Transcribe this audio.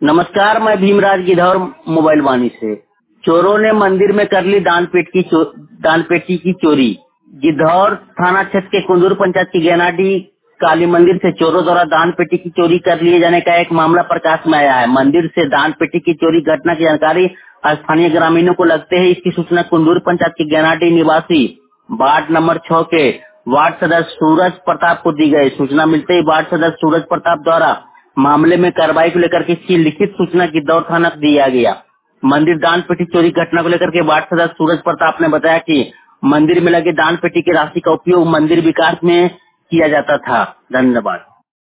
नमस्कार, मैं भीमराज गिद्धौर मोबाइल वाणी से। चोरों ने मंदिर में कर ली दान पेटी की चोरी। गिद्धौर थाना क्षेत्र के कुंदूर पंचायत की गैनाडी काली मंदिर से चोरों द्वारा दान पेटी की चोरी कर लिए जाने का एक मामला प्रकाश में आया है। मंदिर से दान पेटी की चोरी घटना की जानकारी स्थानीय ग्रामीणों को लगते ही इसकी सूचना कुंदूर पंचायत की गैनाडी निवासी वार्ड नंबर 6 के वार्ड सदस्य सूरज प्रताप को दी गई। सूचना मिलते ही वार्ड सदस्य सूरज प्रताप द्वारा मामले में कार्रवाई को लेकर के इसकी लिखित सूचना गिद्धौर थाना को दिया गया। मंदिर दान पेटी चोरी घटना को लेकर के वार्ड सदस्य सूरज प्रताप ने बताया कि मंदिर में लगे दान पेटी की राशि का उपयोग मंदिर विकास में किया जाता था। धन्यवाद।